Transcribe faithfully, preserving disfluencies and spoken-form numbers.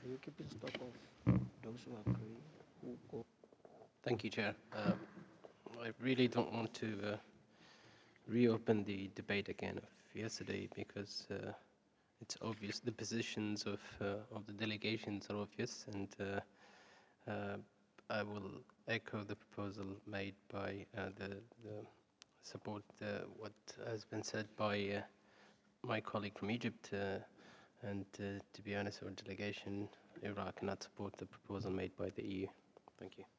Can you keep in stock of those who agree, who go? Thank you, Chair. Uh, I really don't want to uh, reopen the debate again of yesterday because uh, it's obvious the positions of uh, of the delegations are obvious, and uh, uh, I will echo the proposal made by uh, the, the support uh, what has been said by uh, my colleague from Egypt. Uh, and uh, to be honest, our delegation, Iraq, cannot support the proposal made by the E U. Thank you.